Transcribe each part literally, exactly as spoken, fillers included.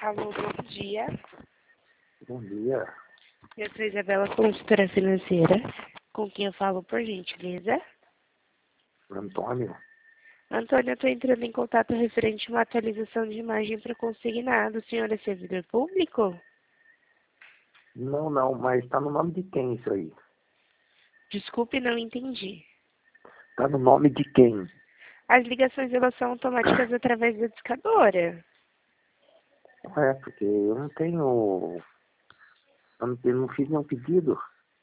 Alô, bom dia. Bom dia. Eu sou Isabela, consultora financeira. Com quem eu falo, por gentileza? Antônio? Antônio, eu estou entrando em contato referente a uma atualização de imagem para consignado. O senhor é servidor público? Não, não, mas tá no nome de quem isso aí? Desculpe, não entendi. Tá no nome de quem? As ligações elas são automáticas através da discadora. É, porque eu não tenho... Eu não, eu não fiz nenhum pedido.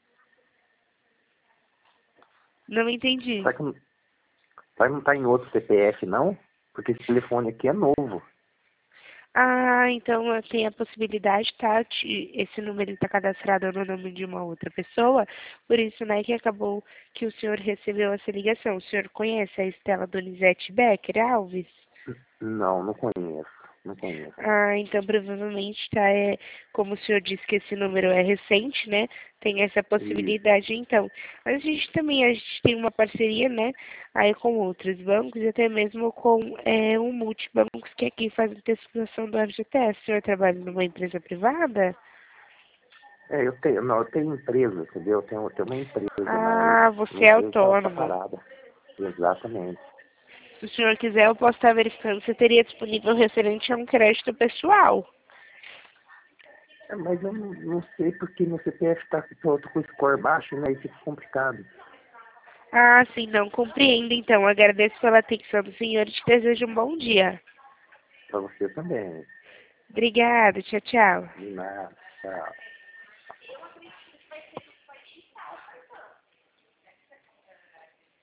Não entendi. Será que não, será que não tá em outro C P F, não? Porque esse telefone aqui é novo. Ah, então eh, tem a possibilidade, tá? de- Esse número está cadastrado no nome de uma outra pessoa, por isso, né, que acabou que o senhor recebeu essa ligação. O senhor conhece a Estela Donizete Becker Alves? Não, não conheço. Não conheço. Ah, então provavelmente, tá? É, como o senhor disse que esse número é recente, né? Tem essa Isso. possibilidade, então. Mas a gente também, a gente tem uma parceria, né? Aí com outros bancos e até mesmo com é, um multibancos que aqui faz antecipação do F G T S. O senhor trabalha numa empresa privada? É, eu tenho, não, eu tenho empresa, entendeu? Eu tenho, eu tenho uma empresa, mas Ah, minha você é empresa tá, tá autônomo. parada. Exatamente. Se o senhor quiser, eu posso estar verificando se teria disponível referente a um crédito pessoal. É, mas eu não, não sei porque meu C P F tá tô, tô com o score baixo, né? E fica complicado. Ah, sim, não compreendo, então. Agradeço pela atenção do senhor e te desejo um bom dia. Pra você também. Obrigada, tchau, tchau. De nada. Tchau.